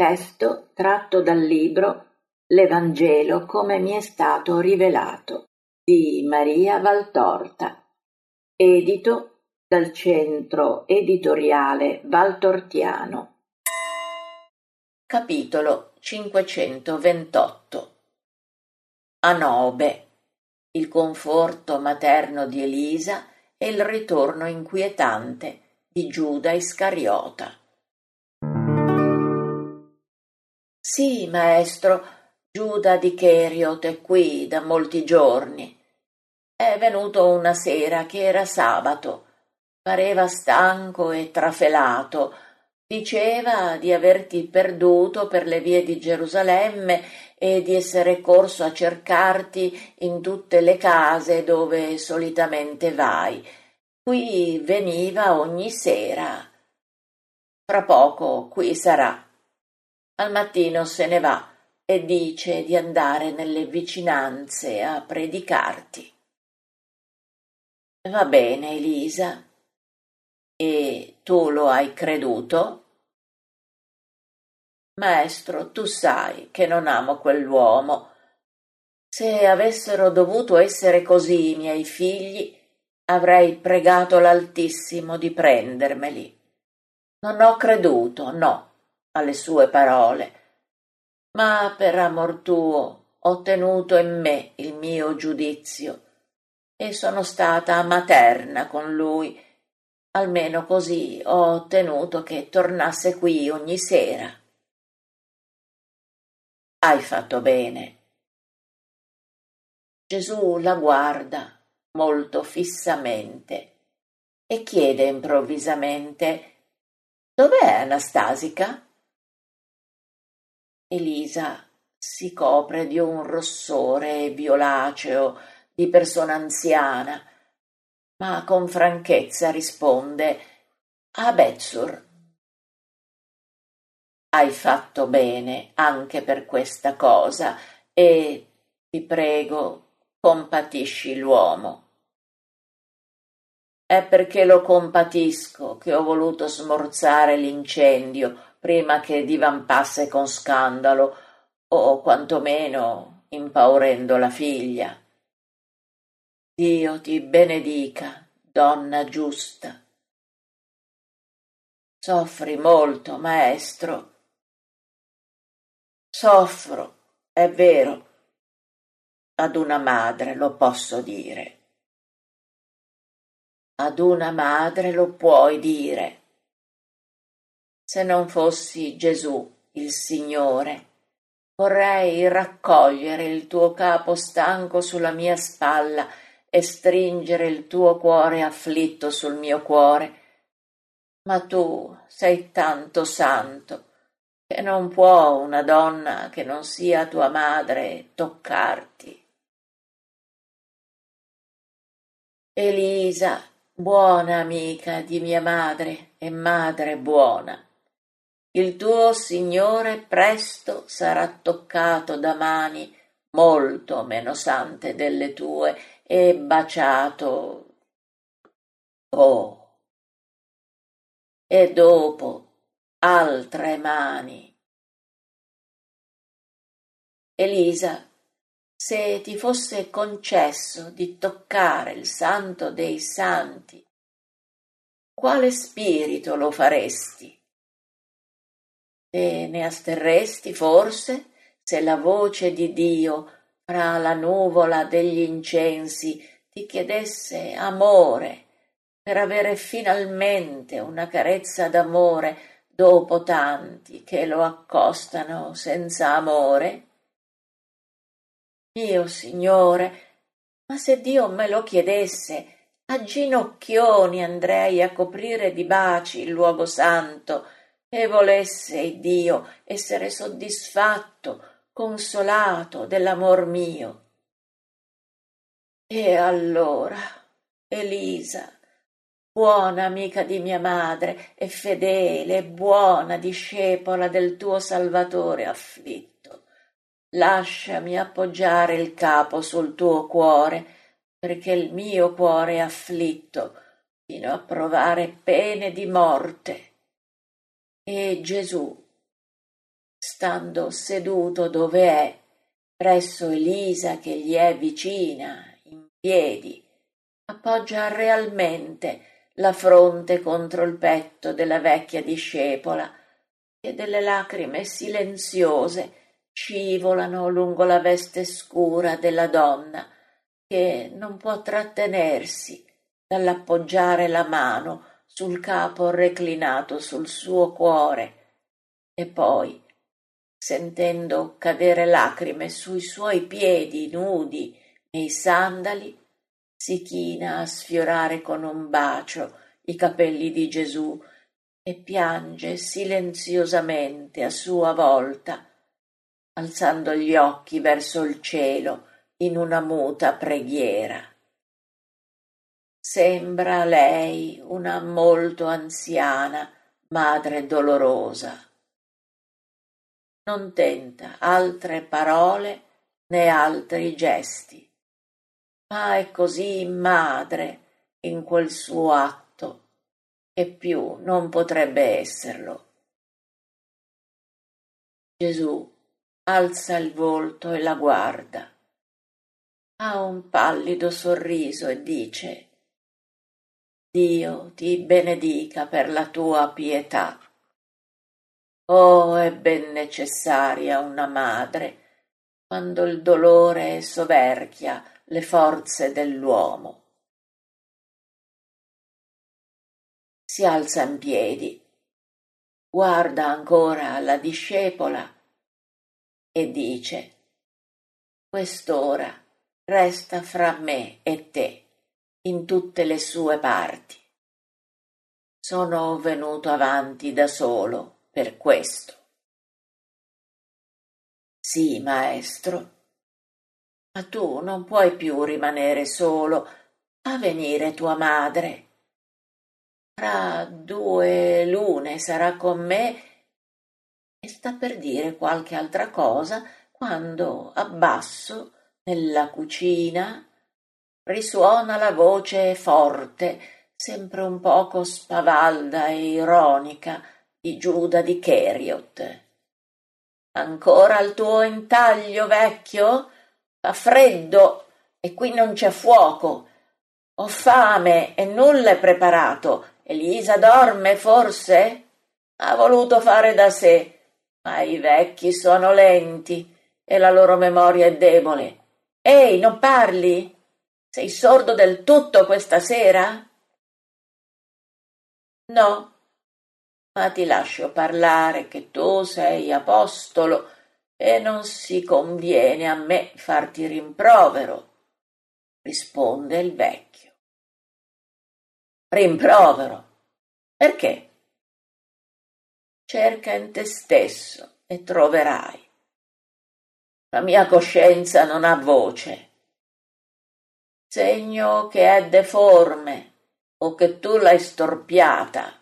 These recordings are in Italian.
Testo tratto dal libro L'Evangelo come mi è stato rivelato di Maria Valtorta, edito dal Centro Editoriale Valtortiano. Capitolo 528. Anobe, il conforto materno di Elisa e il ritorno inquietante di Giuda Iscariota. Sì, maestro, Giuda di Cheriot è qui da molti giorni. È venuto una sera che era sabato. Pareva stanco e trafelato. Diceva di averti perduto per le vie di Gerusalemme e di essere corso a cercarti in tutte le case dove solitamente vai. Qui veniva ogni sera. Fra poco qui sarà. Al mattino se ne va e dice di andare nelle vicinanze a predicarti. Va bene, Elisa. E tu lo hai creduto? Maestro, tu sai che non amo quell'uomo. Se avessero dovuto essere così i miei figli, avrei pregato l'Altissimo di prendermeli. Non ho creduto, no, alle sue parole, ma per amor tuo ho tenuto in me il mio giudizio e sono stata materna con lui. Almeno così ho ottenuto che tornasse qui ogni sera. Hai fatto bene. Gesù la guarda molto fissamente e chiede improvvisamente: «Dov'è Anastasica?» Elisa si copre di un rossore violaceo di persona anziana, ma con franchezza risponde: «A Betsur». Hai fatto bene anche per questa cosa e, ti prego, compatisci l'uomo. È perché lo compatisco che ho voluto smorzare l'incendio prima che divampasse con scandalo o quantomeno impaurendo la figlia. Dio ti benedica, donna giusta. Soffri molto, maestro. Soffro, è vero. Ad una madre lo posso dire. Ad una madre lo puoi dire. Se non fossi Gesù, il Signore, vorrei raccogliere il tuo capo stanco sulla mia spalla e stringere il tuo cuore afflitto sul mio cuore. Ma tu sei tanto santo che non può una donna che non sia tua madre toccarti. Elisa, buona amica di mia madre e madre buona, il tuo Signore presto sarà toccato da mani molto meno sante delle tue e baciato. Oh, e dopo altre mani. Elisa, se ti fosse concesso di toccare il santo dei santi, quale spirito lo faresti? Te ne asterresti forse se la voce di Dio fra la nuvola degli incensi ti chiedesse amore per avere finalmente una carezza d'amore dopo tanti che lo accostano senza amore? Mio Signore, ma se Dio me lo chiedesse, a ginocchioni andrei a coprire di baci il luogo santo, e volesse Dio essere soddisfatto, consolato dell'amor mio. E allora, Elisa, buona amica di mia madre e fedele e buona discepola del tuo Salvatore afflitto, lasciami appoggiare il capo sul tuo cuore, perché il mio cuore è afflitto fino a provare pene di morte. E Gesù, stando seduto dove è, presso Elisa che gli è vicina, in piedi, appoggia realmente la fronte contro il petto della vecchia discepola, e delle lacrime silenziose scivolano lungo la veste scura della donna, che non può trattenersi dall'appoggiare la mano sul capo reclinato sul suo cuore, e poi, sentendo cadere lacrime sui suoi piedi nudi nei sandali, si china a sfiorare con un bacio i capelli di Gesù e piange silenziosamente a sua volta, alzando gli occhi verso il cielo in una muta preghiera. Sembra lei una molto anziana madre dolorosa. Non tenta altre parole né altri gesti, ma è così madre in quel suo atto che più non potrebbe esserlo. Gesù alza il volto e la guarda, ha un pallido sorriso e dice: Dio ti benedica per la tua pietà. Oh, è ben necessaria una madre quando il dolore soverchia le forze dell'uomo. Si alza in piedi, guarda ancora la discepola e dice: Quest'ora resta fra me e te in tutte le sue parti. Sono venuto avanti da solo per questo. Sì, maestro, ma tu non puoi più rimanere solo. Fa venire tua madre. Tra 2 lune sarà con me, e sta per dire qualche altra cosa quando abbasso nella cucina risuona la voce forte, sempre un poco spavalda e ironica, di Giuda di Cheriot. Ancora il tuo intaglio vecchio? Fa freddo e qui non c'è fuoco. Ho fame e nulla è preparato. Elisa dorme, forse? Ha voluto fare da sé, ma i vecchi sono lenti e la loro memoria è debole. Ehi, non parli? Sei sordo del tutto questa sera? No, ma ti lascio parlare che tu sei apostolo e non si conviene a me farti rimprovero, risponde il vecchio. Rimprovero? Perché? Cerca in te stesso e troverai. La mia coscienza non ha voce. Segno che è deforme o che tu l'hai storpiata.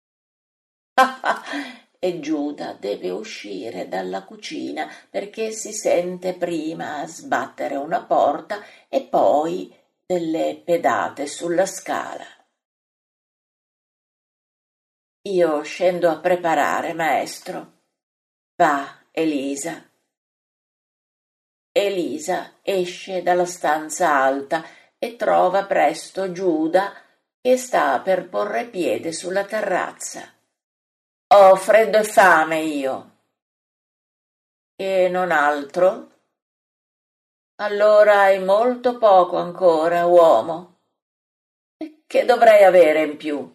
E Giuda deve uscire dalla cucina perché si sente prima sbattere una porta e poi delle pedate sulla scala. Io scendo a preparare, maestro. Va, Elisa. Elisa esce dalla stanza alta e trova presto Giuda che sta per porre piede sulla terrazza. Ho freddo e fame io. E non altro? Allora hai molto poco ancora, uomo. E che dovrei avere in più?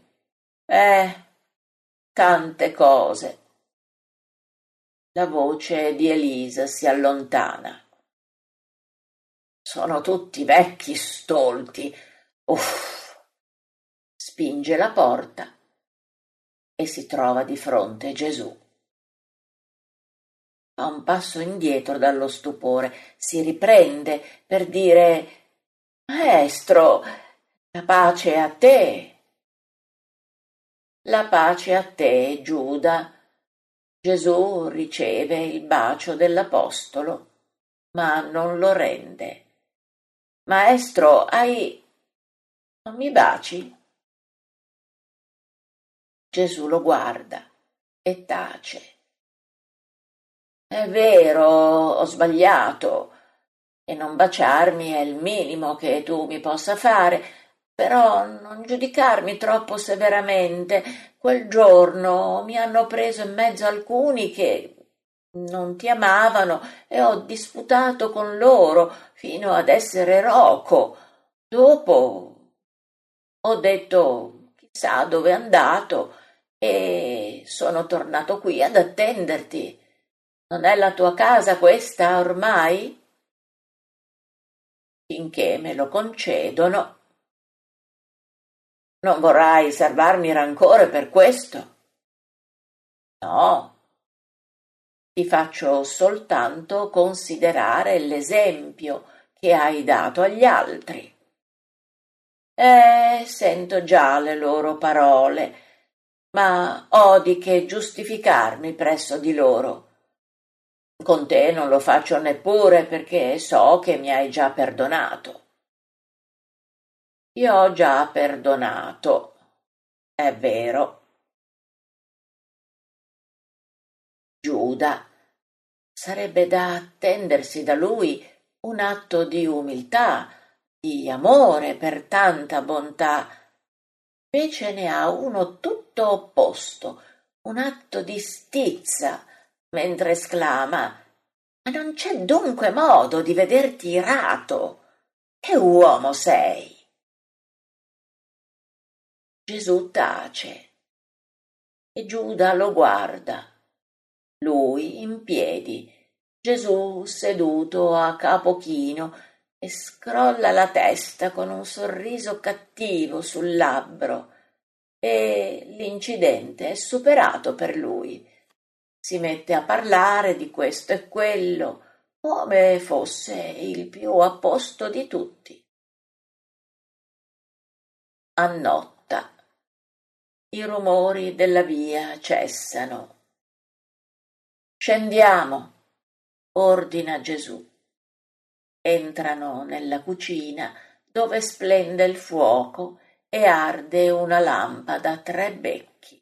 Tante cose. La voce di Elisa si allontana. Sono tutti vecchi stolti. Uff! Spinge la porta e si trova di fronte Gesù. Fa un passo indietro dallo stupore, si riprende per dire: Maestro, la pace a te. La pace a te, Giuda. Gesù riceve il bacio dell'apostolo, ma non lo rende. Maestro, non mi baci? Gesù lo guarda e tace. È vero, ho sbagliato, e non baciarmi è il minimo che tu mi possa fare, però non giudicarmi troppo severamente. Quel giorno mi hanno preso in mezzo alcuni che non ti amavano e ho disputato con loro fino ad essere roco. Dopo ho detto chissà dove è andato e sono tornato qui ad attenderti. Non è la tua casa questa ormai? Finché me lo concedono. Non vorrai serbarmi rancore per questo? No, ti faccio soltanto considerare l'esempio che hai dato agli altri. Sento già le loro parole, ma ho di che giustificarmi presso di loro. Con te non lo faccio neppure perché so che mi hai già perdonato. Io ho già perdonato, è vero. Giuda, sarebbe da attendersi da lui un atto di umiltà, di amore per tanta bontà. Invece ne ha uno tutto opposto, un atto di stizza, mentre esclama: Ma non c'è dunque modo di vederti irato? Che uomo sei? Gesù tace e Giuda lo guarda. Lui in piedi, Gesù seduto a capo chino e scrolla la testa con un sorriso cattivo sul labbro, e l'incidente è superato per lui. Si mette a parlare di questo e quello, come fosse il più a posto di tutti. Annotta. I rumori della via cessano. Scendiamo, ordina Gesù. Entrano nella cucina dove splende il fuoco e arde una lampada a 3 becchi.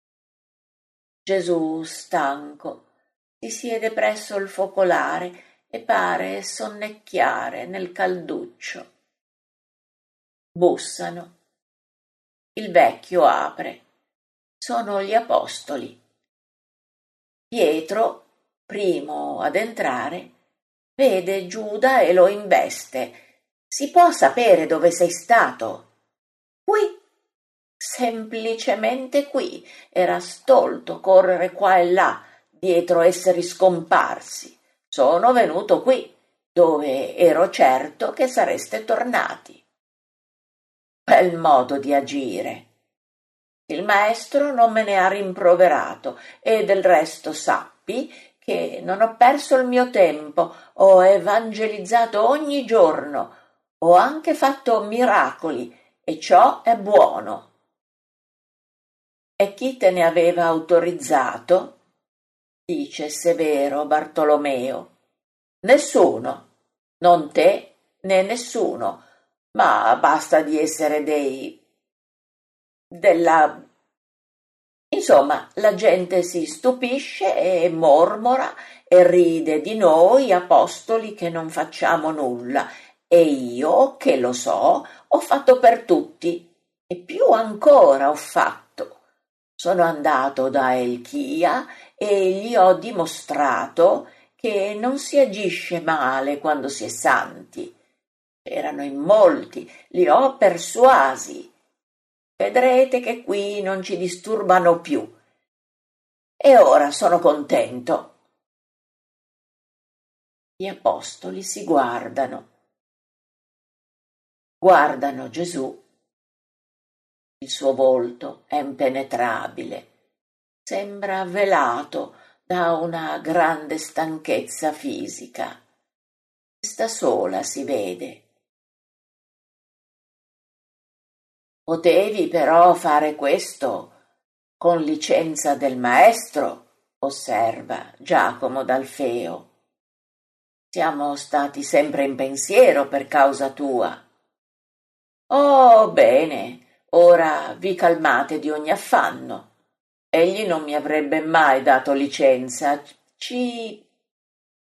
Gesù, stanco, si siede presso il focolare e pare sonnecchiare nel calduccio. Bussano. Il vecchio apre. Sono gli apostoli. Pietro, primo ad entrare, vede Giuda e lo investe. Si può sapere dove sei stato? Qui, semplicemente qui. Era stolto correre qua e là, dietro esseri scomparsi. Sono venuto qui, dove ero certo che sareste tornati. Bel modo di agire. Il maestro non me ne ha rimproverato e del resto sappi che non ho perso il mio tempo, ho evangelizzato ogni giorno, ho anche fatto miracoli e ciò è buono. E chi te ne aveva autorizzato? Dice severo Bartolomeo. Nessuno, non te né nessuno, ma basta di essere della. Insomma, la gente si stupisce e mormora e ride di noi apostoli che non facciamo nulla, e io, che lo so, ho fatto per tutti e più ancora ho fatto. Sono andato da Elchia e gli ho dimostrato che non si agisce male quando si è santi. Erano in molti, li ho persuasi. Vedrete che qui non ci disturbano più. E ora sono contento. Gli apostoli si guardano Gesù. Il suo volto è impenetrabile. Sembra velato da una grande stanchezza fisica. Sta sola si vede. Potevi però fare questo con licenza del maestro, osserva Giacomo d'Alfeo. Siamo stati sempre in pensiero per causa tua. Oh, bene, ora vi calmate di ogni affanno. Egli non mi avrebbe mai dato licenza. Ci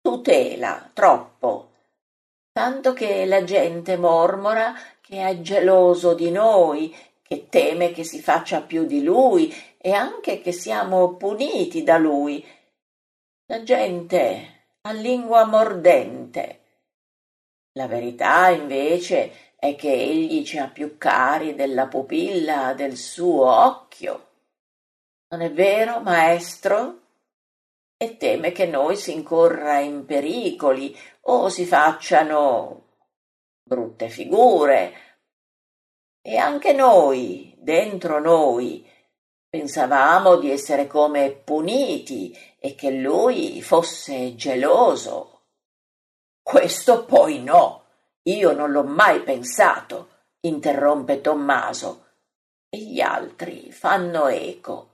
tutela troppo, tanto che la gente mormora che è geloso di noi, che teme che si faccia più di lui e anche che siamo puniti da lui. La gente ha lingua mordente. La verità, invece, è che egli ci ha più cari della pupilla del suo occhio. Non è vero, maestro? E teme che noi si incorra in pericoli o si facciano brutte figure. E anche noi, dentro noi, pensavamo di essere come puniti e che lui fosse geloso. Questo poi no, io non l'ho mai pensato, interrompe Tommaso, e gli altri fanno eco.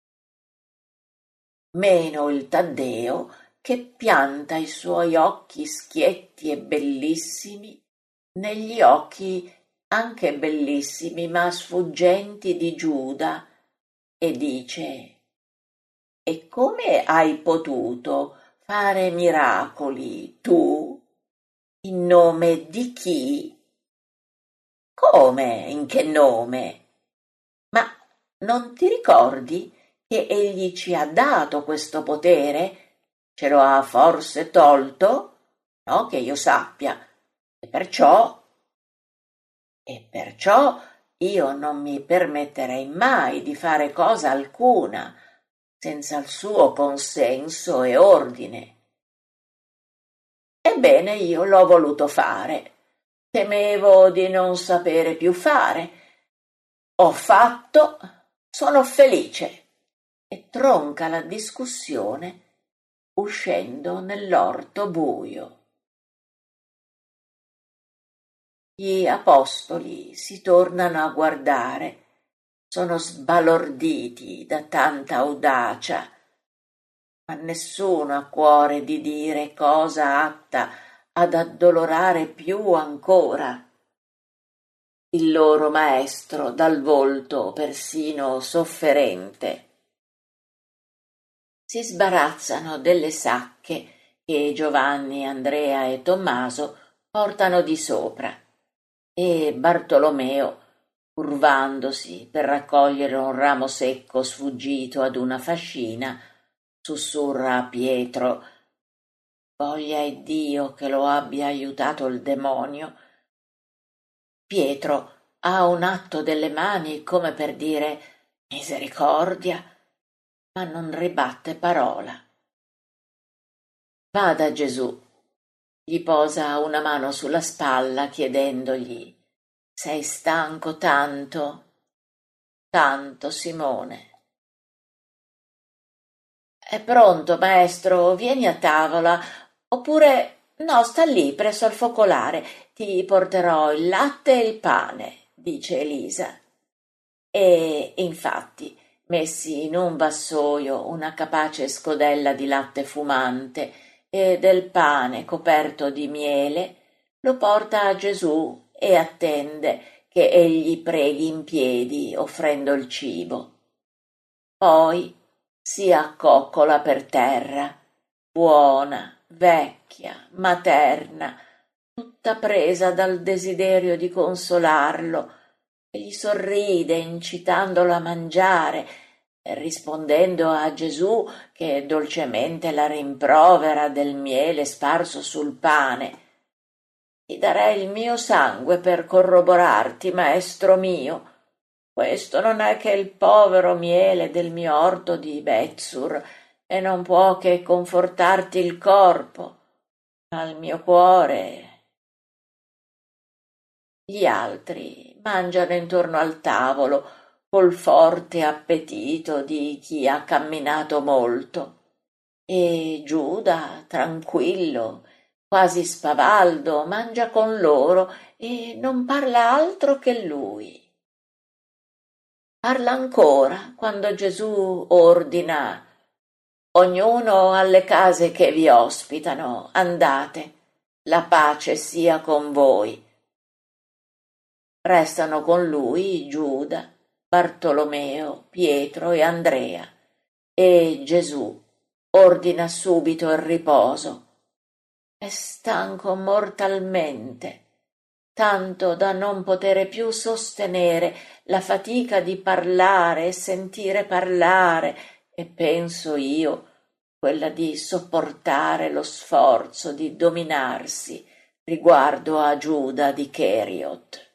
Meno il Taddeo, che pianta i suoi occhi schietti e bellissimi negli occhi anche bellissimi ma sfuggenti di Giuda e dice: «E come hai potuto fare miracoli tu? In nome di chi?» «Come? In che nome? Ma non ti ricordi che egli ci ha dato questo potere? Ce lo ha forse tolto? No, che io sappia. E perciò io non mi permetterei mai di fare cosa alcuna senza il suo consenso e ordine. Ebbene, io l'ho voluto fare. Temevo di non sapere più fare. Ho fatto, sono felice». E tronca la discussione uscendo nell'orto buio. Gli apostoli si tornano a guardare, sono sbalorditi da tanta audacia, ma nessuno ha cuore di dire cosa atta ad addolorare più ancora il loro maestro dal volto persino sofferente. Si sbarazzano delle sacche che Giovanni, Andrea e Tommaso portano di sopra e Bartolomeo, curvandosi per raccogliere un ramo secco sfuggito ad una fascina, sussurra a Pietro: «Voglia Iddio che lo abbia aiutato il demonio». Pietro ha un atto delle mani come per dire «misericordia», ma non ribatte parola. Va da Gesù, gli posa una mano sulla spalla chiedendogli: «Sei stanco tanto?» «Tanto, Simone». «È pronto, maestro, vieni a tavola, oppure no, sta lì presso al focolare, ti porterò il latte e il pane», dice Elisa. E infatti, messi in un vassoio una capace scodella di latte fumante e del pane coperto di miele, lo porta a Gesù e attende che egli preghi in piedi offrendo il cibo. Poi si accoccola per terra, buona, vecchia, materna, tutta presa dal desiderio di consolarlo, e gli sorride incitandolo a mangiare e rispondendo a Gesù che dolcemente la rimprovera del miele sparso sul pane. «Ti darei il mio sangue per corroborarti, maestro mio. Questo non è che il povero miele del mio orto di Bezzur e non può che confortarti il corpo, ma il mio cuore». Gli altri mangiano intorno al tavolo col forte appetito di chi ha camminato molto, e Giuda, tranquillo, quasi spavaldo, mangia con loro e non parla altro che lui. Parla ancora quando Gesù ordina: «Ognuno alle case che vi ospitano, andate, la pace sia con voi». Restano con lui Giuda, Bartolomeo, Pietro e Andrea, e Gesù ordina subito il riposo è stanco mortalmente, tanto da non potere più sostenere la fatica di parlare e sentire parlare, e penso io quella di sopportare lo sforzo di dominarsi riguardo a Giuda di Cheriot.